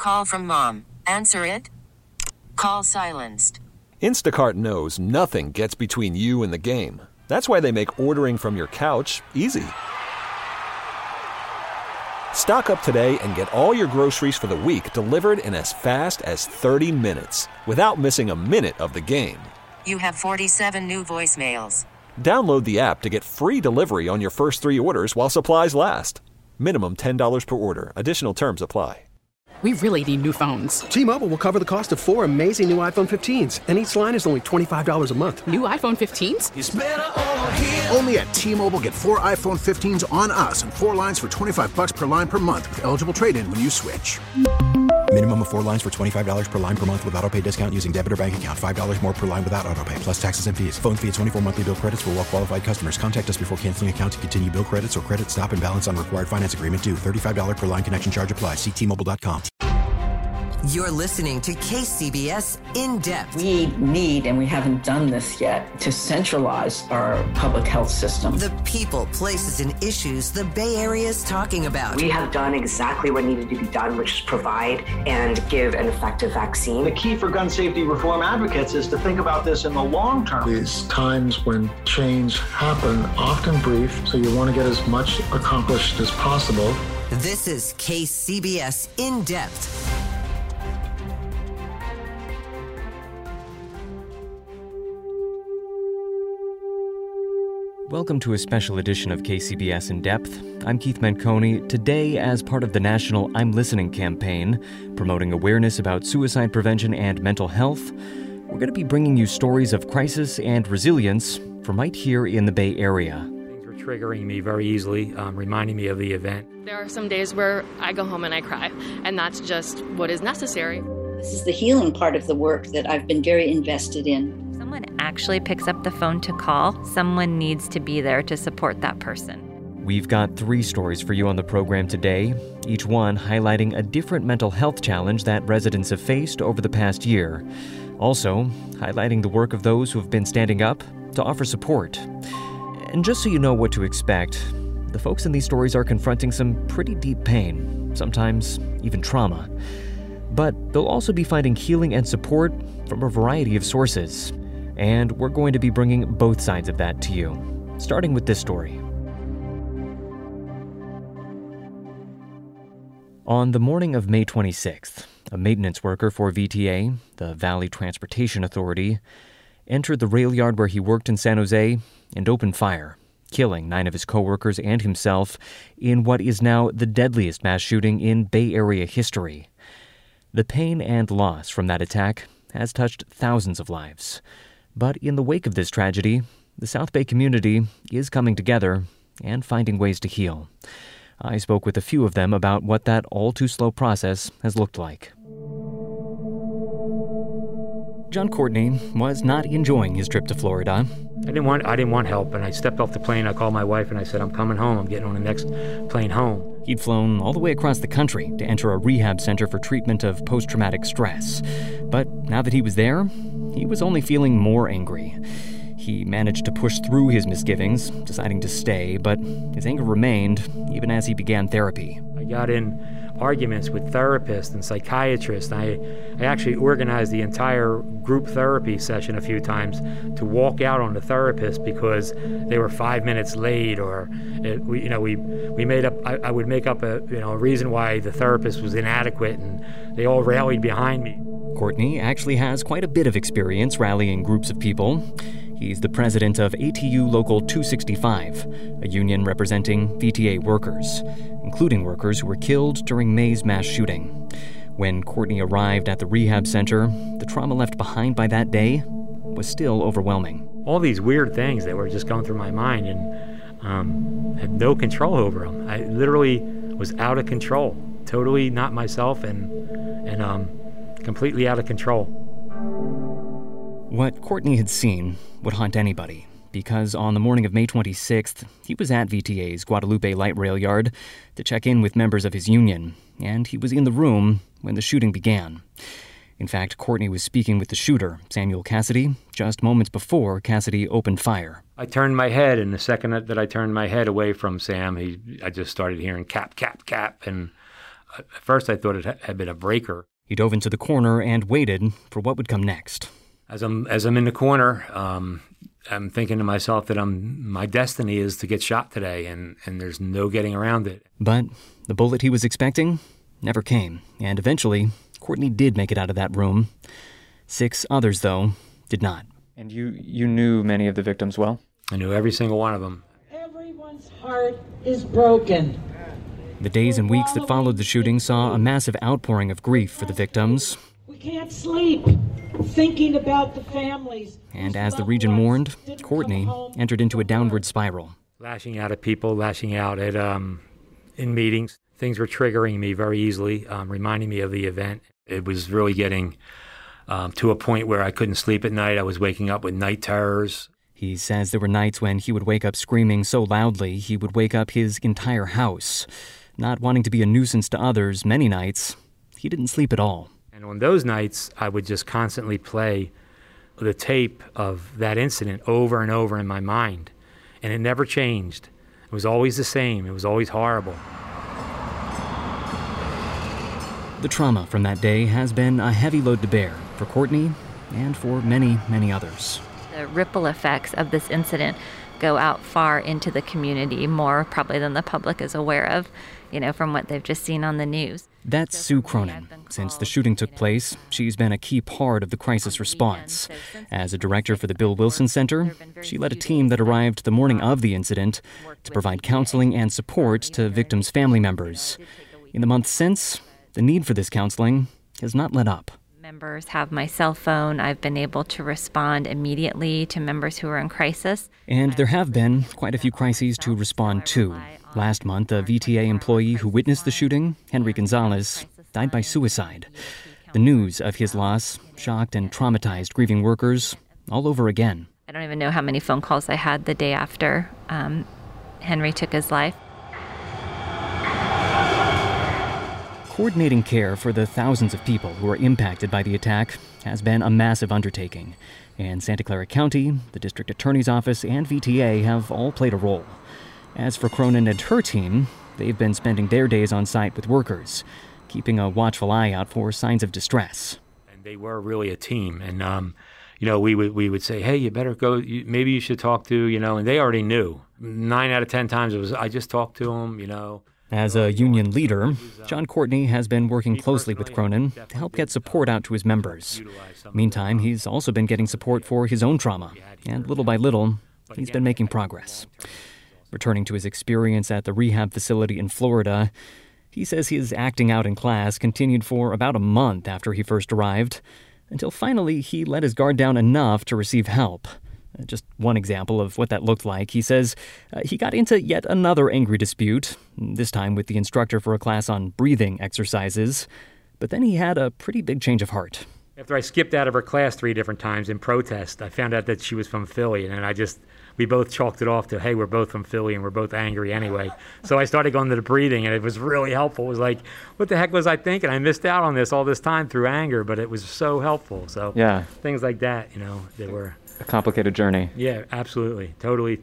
call from mom. Answer it. Call silenced. Instacart knows nothing gets between you and the game. That's why they make ordering from your couch easy. Stock up today and get all your groceries for the week delivered in as fast as 30 minutes without missing a minute of the game. You have 47 new voicemails. Download the app to get free delivery on your first 3 orders while supplies last. Minimum $10 per order. Additional terms apply. We really need new phones. T-Mobile will cover the cost of 4 amazing new iPhone 15s, and each line is only $25 a month. New iPhone 15s? It's better over here. Only at T-Mobile, get 4 iPhone 15s on us and 4 lines for $25 per line per month with eligible trade-in when you switch. Minimum of 4 lines for $25 per line per month with autopay discount using debit or bank account. $5 more per line without autopay, plus taxes and fees. Phone fee at 24 monthly bill credits for well-qualified customers. Contact us before canceling account to continue bill credits or credit stop and balance on required finance agreement due. $35 per line connection charge applies. See T-Mobile.com. You're listening to KCBS In Depth. We need, and we haven't done this yet, to centralize our public health system. The people, places, and issues the Bay Area is talking about. We have done exactly what needed to be done, which is provide and give an effective vaccine. The key for gun safety reform advocates is to think about this in the long term. These times when change happen, often brief, so you want to get as much accomplished as possible. This is KCBS In Depth. Welcome to a special edition of KCBS In Depth. I'm Keith Menconi. Today, as part of the national I'm Listening campaign, promoting awareness about suicide prevention and mental health, we're going to be bringing you stories of crisis and resilience from right here in the Bay Area. Things were triggering me very easily, reminding me of the event. There are some days where I go home and I cry, and that's just what is necessary. This is the healing part of the work that I've been very invested in. Someone actually picks up the phone to call, someone needs to be there to support that person. We've got 3 stories for you on the program today, each one highlighting a different mental health challenge that residents have faced over the past year. Also, highlighting the work of those who have been standing up to offer support. And just so you know what to expect, the folks in these stories are confronting some pretty deep pain, sometimes even trauma. But they'll also be finding healing and support from a variety of sources. And we're going to be bringing both sides of that to you, starting with this story. On the morning of May 26th, a maintenance worker for VTA, the Valley Transportation Authority, entered the rail yard where he worked in San Jose and opened fire, killing 9 of his coworkers and himself in what is now the deadliest mass shooting in Bay Area history. The pain and loss from that attack has touched thousands of lives. But in the wake of this tragedy, the South Bay community is coming together and finding ways to heal. I spoke with a few of them about what that all-too-slow process has looked like. John Courtney was not enjoying his trip to Florida. I didn't want help, and I stepped off the plane. I called my wife, and I said, I'm coming home. I'm getting on the next plane home. He'd flown all the way across the country to enter a rehab center for treatment of post-traumatic stress. But now that he was there, he was only feeling more angry. He managed to push through his misgivings, deciding to stay, but his anger remained even as he began therapy. I got in arguments with therapists and psychiatrists. I actually organized the entire group therapy session a few times to walk out on the therapist because they were 5 minutes late, or we made up. I would make up a reason why the therapist was inadequate, and they all rallied behind me. Courtney actually has quite a bit of experience rallying groups of people. He's the president of ATU Local 265, a union representing VTA workers, including workers who were killed during May's mass shooting. When Courtney arrived at the rehab center, the trauma left behind by that day was still overwhelming. All these weird things that were just going through my mind, and had no control over them. I literally was out of control, totally not myself, and completely out of control. What Courtney had seen would haunt anybody, because on the morning of May 26th, he was at VTA's Guadalupe Light Rail Yard to check in with members of his union, and he was in the room when the shooting began. In fact, Courtney was speaking with the shooter, Samuel Cassidy, just moments before Cassidy opened fire. I turned my head, and the second that I turned my head away from Sam, I just started hearing cap, cap, cap, and At first I thought it had been a breaker. He dove into the corner and waited for what would come next. As I'm in the corner, I'm thinking to myself that my destiny is to get shot today, and there's no getting around it. But the bullet he was expecting never came, and eventually Courtney did make it out of that room. 6 others, though, did not. And you knew many of the victims well? I knew every single one of them. Everyone's heart is broken. The days and weeks that followed the shooting saw a massive outpouring of grief for the victims. We can't sleep thinking about the families. And as the region mourned, Courtney entered into a downward spiral. Lashing out at people, lashing out at in meetings. Things were triggering me very easily, reminding me of the event. It was really getting to a point where I couldn't sleep at night. I was waking up with night terrors. He says there were nights when he would wake up screaming so loudly he would wake up his entire house. Not wanting to be a nuisance to others, many nights, he didn't sleep at all. And on those nights, I would just constantly play the tape of that incident over and over in my mind. And it never changed. It was always the same. It was always horrible. The trauma from that day has been a heavy load to bear for Courtney and for many, many others. The ripple effects of this incident go out far into the community, more probably than the public is aware of, from what they've just seen on the news. That's Sue Cronin. Since the shooting took place, she's been a key part of the crisis response. As a director for the Bill Wilson Center, she led a team that arrived the morning of the incident to provide counseling and support to victims' family members. In the months since, the need for this counseling has not let up. Members have my cell phone. I've been able to respond immediately to members who are in crisis. And there have been quite a few crises to respond to. Last month, a VTA employee who witnessed the shooting, Henry Gonzalez, died by suicide. The news of his loss shocked and traumatized grieving workers all over again. I don't even know how many phone calls I had the day after Henry took his life. Coordinating care for the thousands of people who are impacted by the attack has been a massive undertaking, and Santa Clara County, the District Attorney's Office, and VTA have all played a role. As for Cronin and her team, they've been spending their days on site with workers, keeping a watchful eye out for signs of distress. And they were really a team, and we would say, hey, you better go, maybe you should talk to, and they already knew. 9 out of 10 times it was, I just talked to him, As a union leader, John Courtney has been working closely with Cronin to help get support out to his members. Meantime, he's also been getting support for his own trauma, and little by little, he's been making progress. Returning to his experience at the rehab facility in Florida, he says his acting out in class continued for about a month after he first arrived, until finally he let his guard down enough to receive help. Just one example of what that looked like. He says he got into yet another angry dispute, this time with the instructor for a class on breathing exercises. But then he had a pretty big change of heart. After I skipped out of her class 3 different times in protest, I found out that she was from Philly, and we both chalked it off to, hey, we're both from Philly and we're both angry anyway. So I started going to the breathing, and it was really helpful. It was like, what the heck was I thinking? I missed out on this all this time through anger, but it was so helpful. So yeah, things like that, they were a complicated journey. Yeah, absolutely. Totally.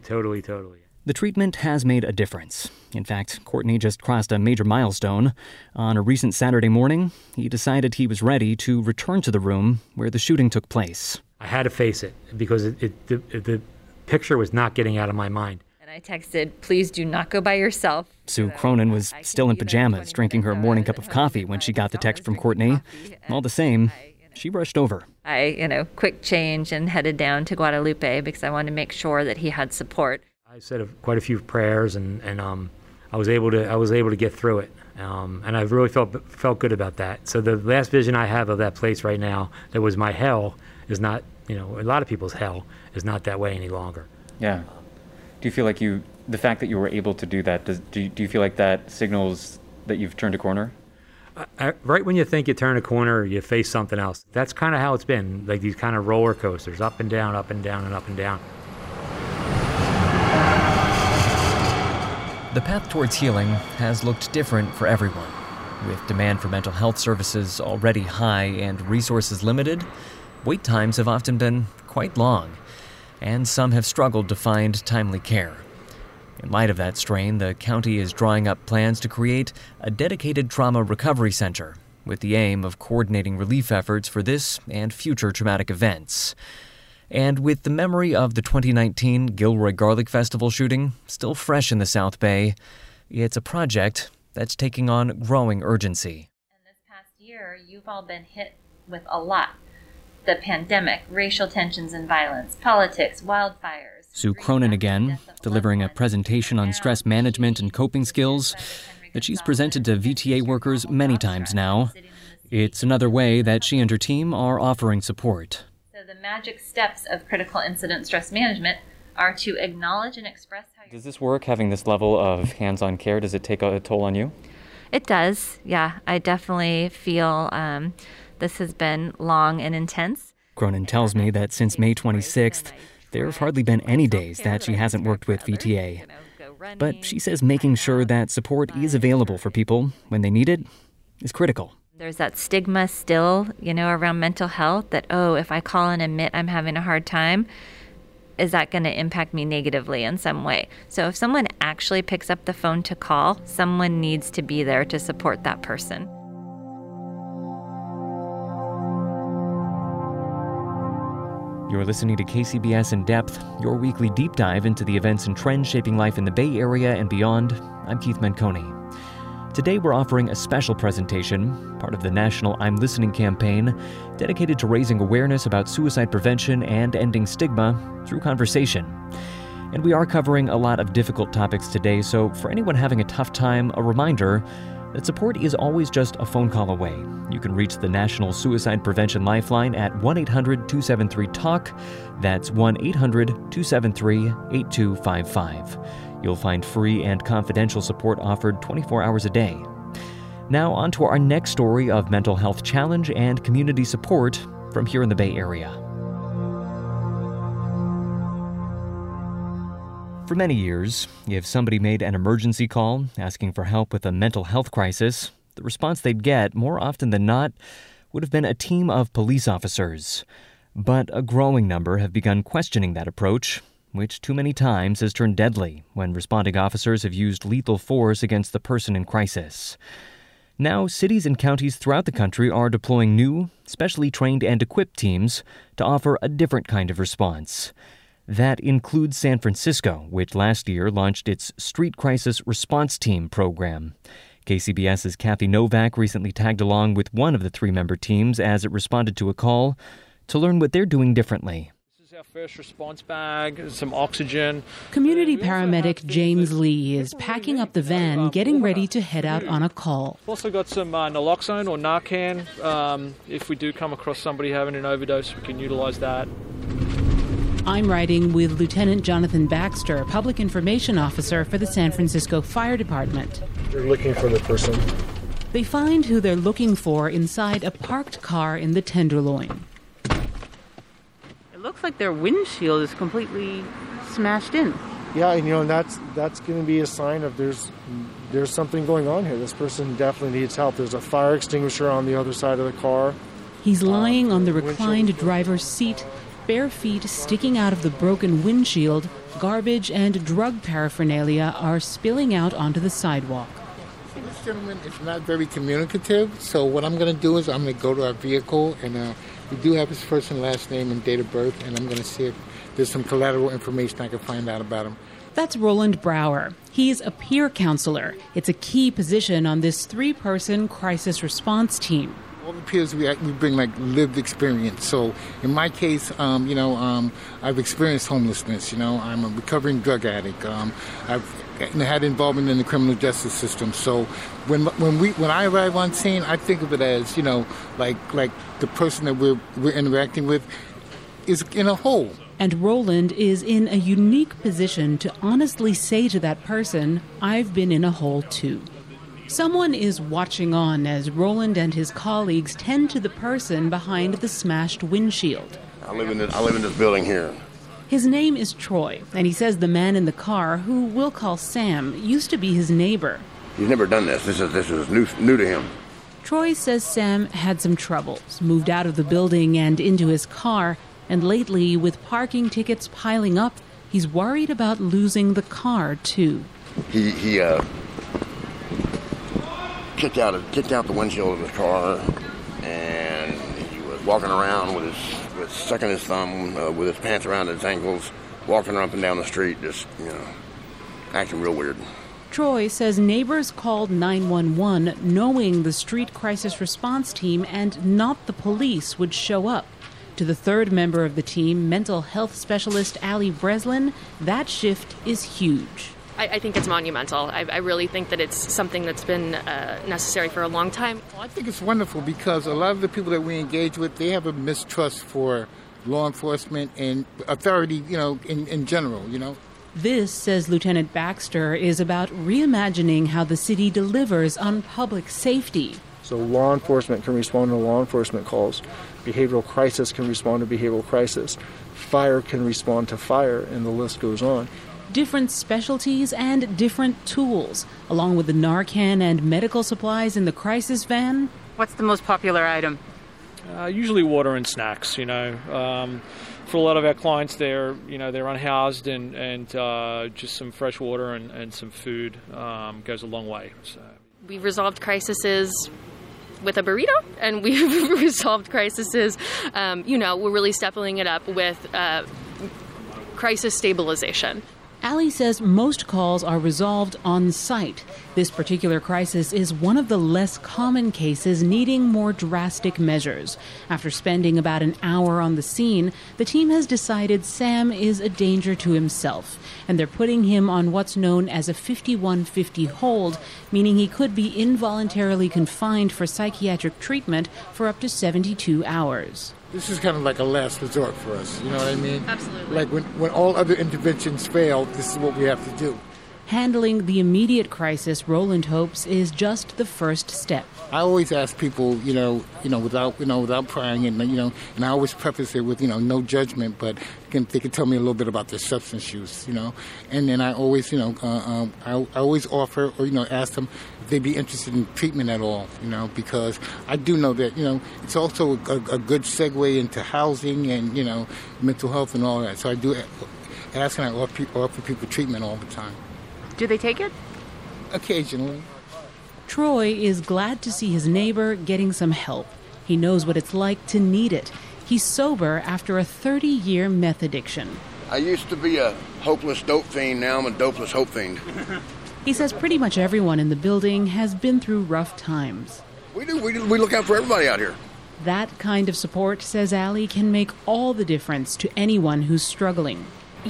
The treatment has made a difference. In fact, Courtney just crossed a major milestone. On a recent Saturday morning, he decided he was ready to return to the room where the shooting took place. I had to face it because the picture was not getting out of my mind. And I texted, please do not go by yourself. Sue Cronin was still in pajamas, drinking her morning cup of coffee when she got the text from Courtney. All the same, she rushed over. I, quick change and headed down to Guadalupe because I wanted to make sure that he had support. I said quite a few prayers, and I was able to get through it, and I really felt good about that. So the last vision I have of that place right now, that was my hell, is not, a lot of people's hell is not that way any longer. Yeah. Do you feel like the fact that you were able to do that, do you feel like that signals that you've turned a corner? Right when you think you turn a corner, you face something else. That's kind of how it's been, like these kind of roller coasters, up and down, up and down, and up and down. The path towards healing has looked different for everyone. With demand for mental health services already high and resources limited, wait times have often been quite long, and some have struggled to find timely care. In light of that strain, the county is drawing up plans to create a dedicated trauma recovery center with the aim of coordinating relief efforts for this and future traumatic events. And with the memory of the 2019 Gilroy Garlic Festival shooting still fresh in the South Bay, it's a project that's taking on growing urgency. In this past year, you've all been hit with a lot. The pandemic, racial tensions and violence, politics, wildfires. Sue Cronin again, delivering a presentation on stress management and coping skills that she's presented to VTA workers many times now. It's another way that she and her team are offering support. So the magic steps of critical incident stress management are to acknowledge and express how Does this work, having this level of hands-on care, does it take a toll on you? It does, yeah. I definitely feel this has been long and intense. Cronin tells me that since May 26th, there have hardly been any days that she hasn't worked with VTA. But she says making sure that support is available for people when they need it is critical. There's that stigma still, around mental health that, if I call and admit I'm having a hard time, is that going to impact me negatively in some way? So if someone actually picks up the phone to call, someone needs to be there to support that person. You're listening to KCBS In Depth, your weekly deep dive into the events and trends shaping life in the Bay Area and beyond. I'm Keith Menconi. Today we're offering a special presentation, part of the national I'm Listening campaign, dedicated to raising awareness about suicide prevention and ending stigma through conversation. And we are covering a lot of difficult topics today, so for anyone having a tough time, a reminder that support is always just a phone call away. You can reach the National Suicide Prevention Lifeline at 1-800-273-TALK. That's 1-800-273-8255. You'll find free and confidential support offered 24 hours a day. Now on to our next story of mental health challenge and community support from here in the Bay Area. For many years, if somebody made an emergency call asking for help with a mental health crisis, the response they'd get, more often than not, would have been a team of police officers. But a growing number have begun questioning that approach, which too many times has turned deadly when responding officers have used lethal force against the person in crisis. Now, cities and counties throughout the country are deploying new, specially trained and equipped teams to offer a different kind of response. That includes San Francisco, which last year launched its Street Crisis Response Team program. KCBS's Kathy Novak recently tagged along with one of the three-member teams as it responded to a call to learn what they're doing differently. This is our first response bag, some oxygen. Community paramedic James Lee is packing up the van, getting ready to head out on a call. Also got some naloxone or Narcan. If we do come across somebody having an overdose, we can utilize that. I'm riding with Lieutenant Jonathan Baxter, Public Information Officer for the San Francisco Fire Department. They're looking for the person. They find who they're looking for inside a parked car in the Tenderloin. It looks like their windshield is completely smashed in. Yeah, and that's going to be a sign of there's something going on here. This person definitely needs help. There's a fire extinguisher on the other side of the car. He's lying on the reclined driver's seat, bare feet sticking out of the broken windshield. Garbage and drug paraphernalia are spilling out onto the sidewalk. This gentleman is not very communicative, so what I'm going to do is I'm going to go to our vehicle, and we do have his first and last name and date of birth, and I'm going to see if there's some collateral information I can find out about him. That's Roland Brower. He's a peer counselor. It's a key position on this three-person crisis response team. All the peers, we bring lived experience. So in my case, I've experienced homelessness. I'm a recovering drug addict. I've had involvement in the criminal justice system. So when I arrive on scene, I think of it as like the person that we're interacting with is in a hole. And Roland is in a unique position to honestly say to that person, "I've been in a hole too." Someone is watching on as Roland and his colleagues tend to the person behind the smashed windshield. I live in this building here. His name is Troy, and he says the man in the car, who we'll call Sam, used to be his neighbor. He's never done this. This is new to him. Troy says Sam had some troubles, moved out of the building and into his car, and lately, with parking tickets piling up, he's worried about losing the car, too. He kicked out the windshield of his car, and he was walking around sucking his thumb, with his pants around his ankles, walking up and down the street, just, acting real weird. Troy says neighbors called 911 knowing the street crisis response team and not the police would show up. To the third member of the team, mental health specialist Allie Breslin, that shift is huge. I think it's monumental. I really think that it's something that's been necessary for a long time. I think it's wonderful because a lot of the people that we engage with, they have a mistrust for law enforcement and authority, in general, This, says Lieutenant Baxter, is about reimagining how the city delivers on public safety. So law enforcement can respond to law enforcement calls. Behavioral crisis can respond to behavioral crisis. Fire can respond to fire, and the list goes on. Different specialties and different tools, along with the Narcan and medical supplies in the crisis van. What's the most popular item? Usually water and snacks, For a lot of our clients, they're unhoused, and just some fresh water and some food goes a long way. So. We've resolved crises with a burrito, and we've resolved crises, we're really stepping it up with crisis stabilization. Allie says most calls are resolved on site. This particular crisis is one of the less common cases needing more drastic measures. After spending about an hour on the scene, the team has decided Sam is a danger to himself, and they're putting him on what's known as a 5150 hold, meaning he could be involuntarily confined for psychiatric treatment for up to 72 hours. This is kind of like a last resort for us, you know what I mean? Absolutely. Like when all other interventions fail, this is what we have to do. Handling the immediate crisis, Roland hopes, is just the first step. I always ask people, without prying, and I always preface it with, no judgment, but they can tell me a little bit about their substance use, and then I always, I always offer or ask them if they'd be interested in treatment at all, because I do know that it's also a good segue into housing and mental health and all that. So I do ask and I offer people treatment all the time. Do they take it? Occasionally. Troy is glad to see his neighbor getting some help. He knows what it's like to need it. He's sober after a 30-year meth addiction. I used to be a hopeless dope fiend. Now I'm a dopeless hope fiend. He says pretty much everyone in the building has been through rough times. We do. We look out for everybody out here. That kind of support, says Allie, can make all the difference to anyone who's struggling.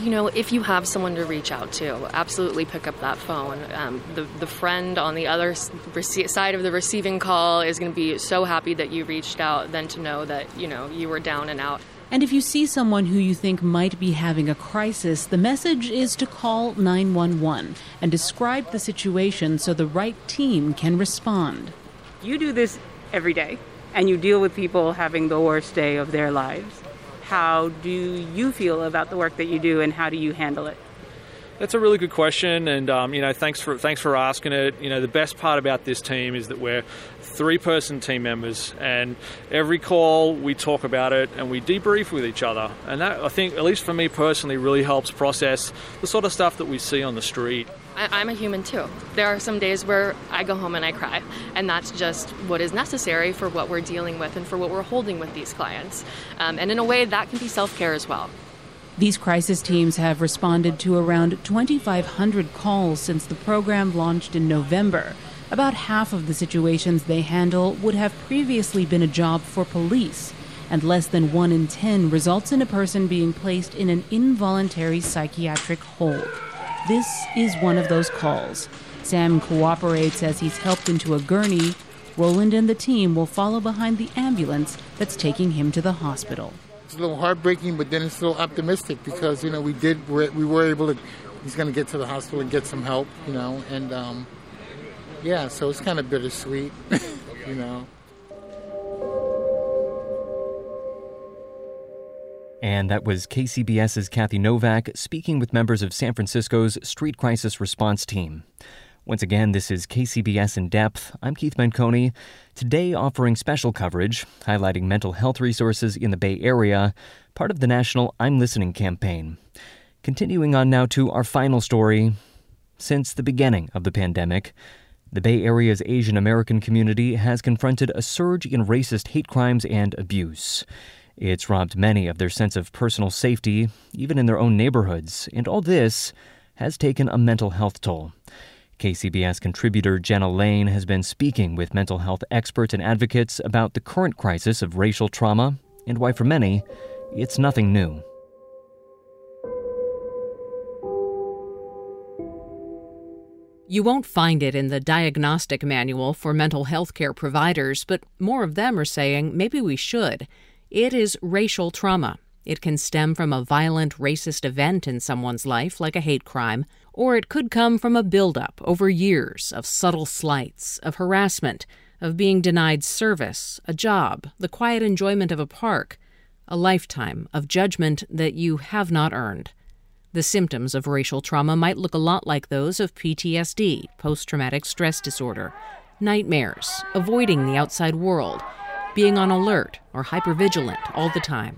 If you have someone to reach out to, absolutely pick up that phone. The friend on the other side of the receiving call is going to be so happy that you reached out, than to know that, you were down and out. And if you see someone who you think might be having a crisis, the message is to call 911 and describe the situation so the right team can respond. You do this every day, and you deal with people having the worst day of their lives. How do you feel about the work that you do, and how do you handle it? That's a really good question, and thanks for asking it. The best part about this team is that we're 3-person team members, and every call we talk about it and we debrief with each other, and that, I think, at least for me personally, really helps process the sort of stuff that we see on the street. I'm a human too. There are some days where I go home and I cry, and that's just what is necessary for what we're dealing with and for what we're holding with these clients. And in a way, that can be self-care as well. These crisis teams have responded to around 2,500 calls since the program launched in November. About half of the situations they handle would have previously been a job for police, and less than 1 in 10 results in a person being placed in an involuntary psychiatric hold. This is one of those calls. Sam cooperates as he's helped into a gurney. Roland and the team will follow behind the ambulance that's taking him to the hospital. It's a little heartbreaking, but then it's a little optimistic because, we were able to, he's going to get to the hospital and get some help, and so it's kind of bittersweet, And that was KCBS's Kathy Novak speaking with members of San Francisco's Street Crisis Response Team. Once again, this is KCBS In Depth. I'm Keith Menconi. Today offering special coverage, highlighting mental health resources in the Bay Area, part of the national I'm Listening campaign. Continuing on now to our final story. Since the beginning of the pandemic, the Bay Area's Asian American community has confronted a surge in racist hate crimes and abuse. It's robbed many of their sense of personal safety, even in their own neighborhoods, and all this has taken a mental health toll. KCBS contributor Jenna Lane has been speaking with mental health experts and advocates about the current crisis of racial trauma and why, for many, it's nothing new. You won't find it in the diagnostic manual for mental health care providers, but more of them are saying maybe we should. It is racial trauma. It can stem from a violent racist event in someone's life, like a hate crime, or it could come from a buildup over years of subtle slights, of harassment, of being denied service, a job, the quiet enjoyment of a park, a lifetime of judgment that you have not earned. The symptoms of racial trauma might look a lot like those of PTSD, post-traumatic stress disorder, nightmares, avoiding the outside world, being on alert or hypervigilant all the time.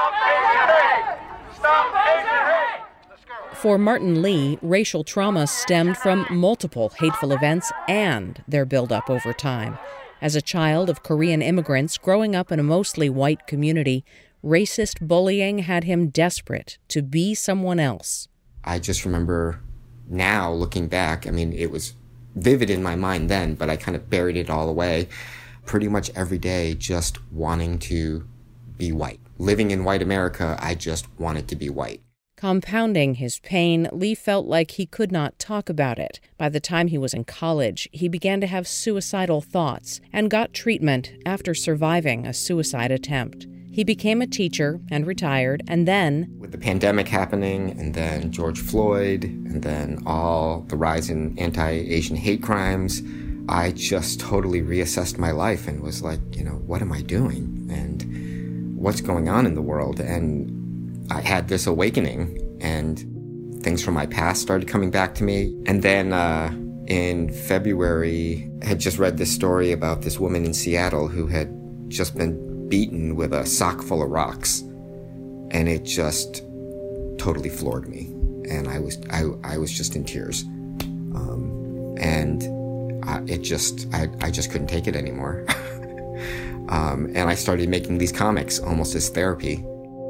For Martin Lee, racial trauma stemmed from multiple hateful events and their buildup over time. As a child of Korean immigrants growing up in a mostly white community, racist bullying had him desperate to be someone else. I just remember now, looking back, it was vivid in my mind then, but I kind of buried it all away. Pretty much every day just wanting to be white. Living in white America, I just wanted to be white. Compounding his pain, Lee felt like he could not talk about it. By the time he was in college, he began to have suicidal thoughts and got treatment after surviving a suicide attempt. He became a teacher and retired, and then... With the pandemic happening, and then George Floyd, and then all the rise in anti-Asian hate crimes, I just totally reassessed my life and was like, what am I doing? And what's going on in the world? And I had this awakening, and things from my past started coming back to me. And then in February, I had just read this story about this woman in Seattle who had just been beaten with a sock full of rocks, and it just totally floored me, and I was just in tears, and I just couldn't take it anymore. And I started making these comics almost as therapy.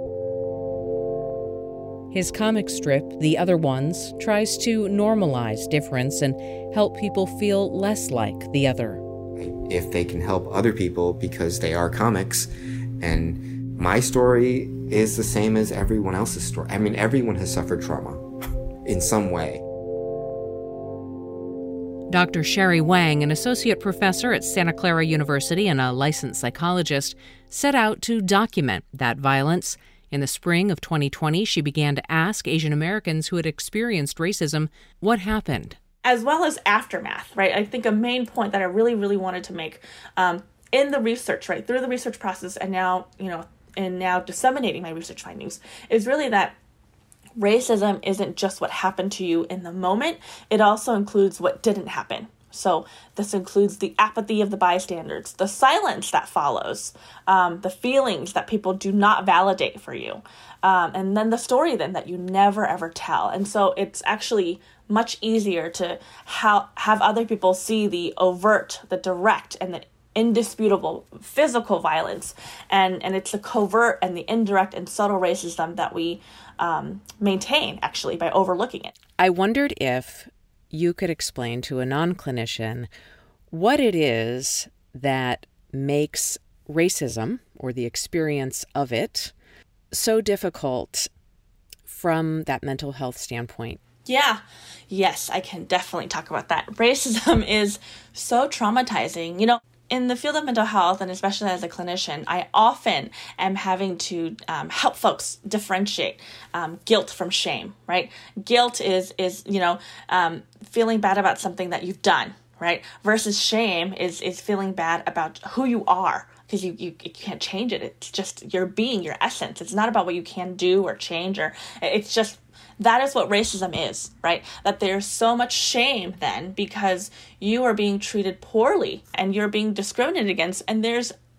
His comic strip, The Other Ones, tries to normalize difference and help people feel less like the other. If they can help other people because they are comics, and my story is the same as everyone else's story. Everyone has suffered trauma in some way. Dr. Sherry Wang, an associate professor at Santa Clara University and a licensed psychologist, set out to document that violence. In the spring of 2020, she began to ask Asian Americans who had experienced racism what happened. As well as aftermath, right? I think a main point that I really, really wanted to make in the research, right, through the research process and now disseminating my research findings is really that racism isn't just what happened to you in the moment. It also includes what didn't happen. So this includes the apathy of the bystanders, the silence that follows, the feelings that people do not validate for you, and then the story then that you never ever tell. And so it's actually much easier to have other people see the overt, the direct, and the indisputable physical violence, and it's the covert and the indirect and subtle racism that we maintain, actually, by overlooking it. I wondered if you could explain to a non-clinician what it is that makes racism, or the experience of it, so difficult from that mental health standpoint. Yeah. Yes, I can definitely talk about that. Racism is so traumatizing. In the field of mental health, and especially as a clinician, I often am having to help folks differentiate guilt from shame, right? Guilt is feeling bad about something that you've done, right? Versus shame is feeling bad about who you are, because you can't change it. It's just your being, your essence. It's not about what you can do or change, or it's just, that is what racism is, right? That there's so much shame then because you are being treated poorly and you're being discriminated against, and there's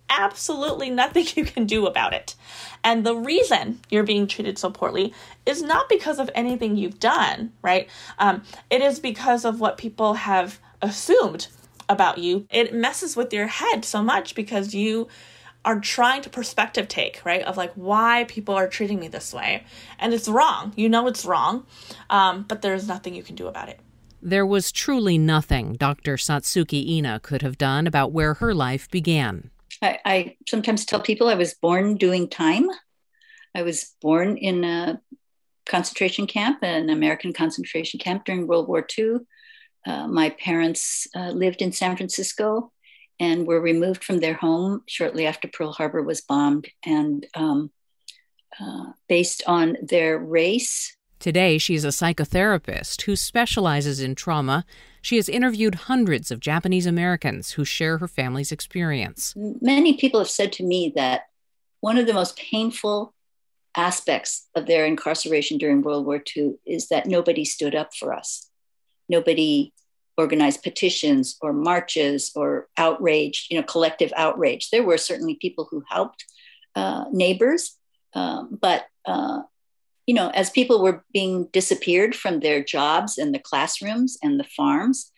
absolutely nothing you can do about it. And the reason you're being treated so poorly is not because of anything you've done, right? It is because of what people have assumed about you. It messes with your head so much because you are trying to perspective take, right? Of like why people are treating me this way. And it's wrong. You know it's wrong, but there's nothing you can do about it. There was truly nothing Dr. Satsuki Ina could have done about where her life began. I sometimes tell people I was born doing time. I was born in a concentration camp, an American concentration camp during World War II. My parents lived in San Francisco and were removed from their home shortly after Pearl Harbor was bombed. And based on their race. Today, she's a psychotherapist who specializes in trauma. She has interviewed hundreds of Japanese Americans who share her family's experience. Many people have said to me that one of the most painful aspects of their incarceration during World War II is that nobody stood up for us. Nobody organized petitions or marches or outrage, collective outrage. There were certainly people who helped neighbors, but as people were being disappeared from their jobs and the classrooms and the farms,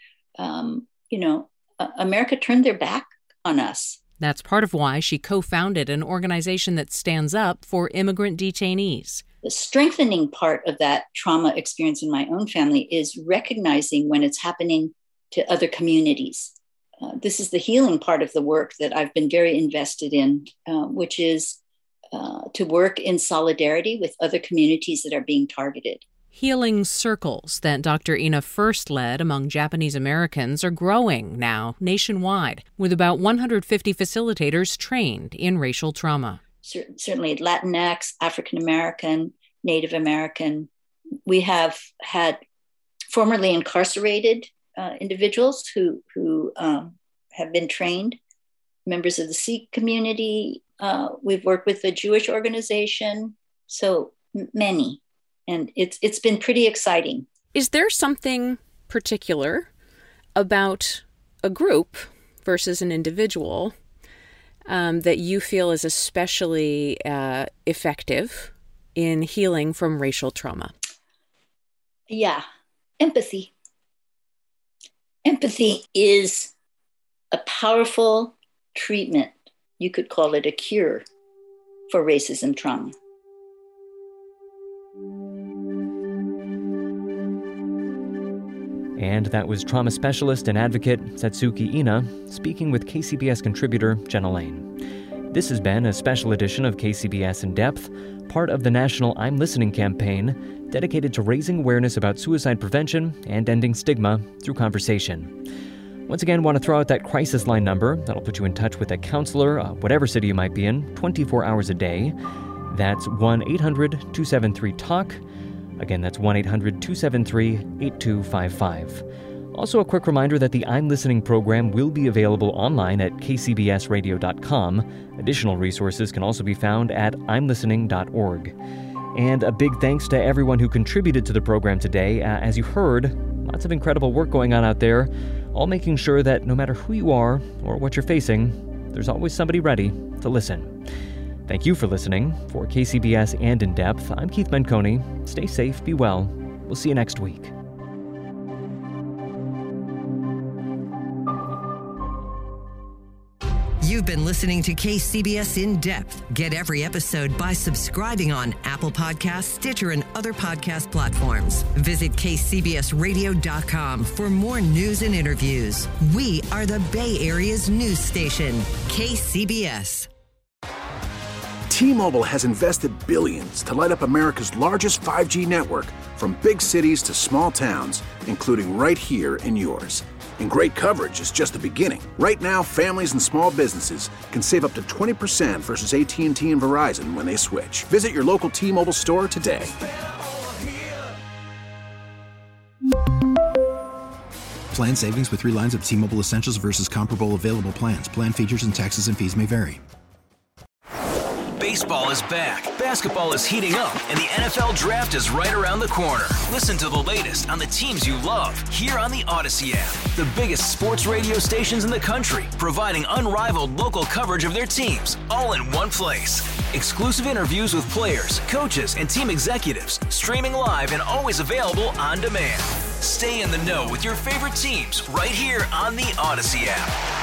America turned their back on us. That's part of why she co-founded an organization that stands up for immigrant detainees. The strengthening part of that trauma experience in my own family is recognizing when it's happening to other communities. This is the healing part of the work that I've been very invested in, which is to work in solidarity with other communities that are being targeted. Healing circles that Dr. Ina first led among Japanese Americans are growing now nationwide, with about 150 facilitators trained in racial trauma. Certainly Latinx, African American, Native American. We have had formerly incarcerated individuals who have been trained, members of the Sikh community. We've worked with a Jewish organization, so many. And it's been pretty exciting. Is there something particular about a group versus an individual that you feel is especially effective in healing from racial trauma? Yeah, empathy. Empathy is a powerful treatment. You could call it a cure for racism trauma. And that was trauma specialist and advocate Satsuki Ina speaking with KCBS contributor Jenna Lane. This has been a special edition of KCBS In Depth, part of the national I'm Listening campaign dedicated to raising awareness about suicide prevention and ending stigma through conversation. Once again, want to throw out that crisis line number that'll put you in touch with a counselor, whatever city you might be in, 24 hours a day. That's 1-800-273-TALK. Again, that's 1-800-273-8255. Also, a quick reminder that the I'm Listening program will be available online at kcbsradio.com. Additional resources can also be found at imlistening.org. And a big thanks to everyone who contributed to the program today. As you heard, lots of incredible work going on out there, all making sure that no matter who you are or what you're facing, there's always somebody ready to listen. Thank you for listening. For KCBS and In Depth, I'm Keith Menconi. Stay safe, be well. We'll see you next week. You've been listening to KCBS In Depth. Get every episode by subscribing on Apple Podcasts, Stitcher, and other podcast platforms. Visit kcbsradio.com for more news and interviews. We are the Bay Area's news station, KCBS. T-Mobile has invested billions to light up America's largest 5G network, from big cities to small towns, including right here in yours. And great coverage is just the beginning. Right now, families and small businesses can save up to 20% versus AT&T and Verizon when they switch. Visit your local T-Mobile store today. Plan savings with 3 lines of T-Mobile Essentials versus comparable available plans. Plan features and taxes and fees may vary. Baseball is back, basketball is heating up, and the NFL Draft is right around the corner. Listen to the latest on the teams you love here on the Odyssey app. The biggest sports radio stations in the country, providing unrivaled local coverage of their teams, all in one place. Exclusive interviews with players, coaches, and team executives, streaming live and always available on demand. Stay in the know with your favorite teams right here on the Odyssey app.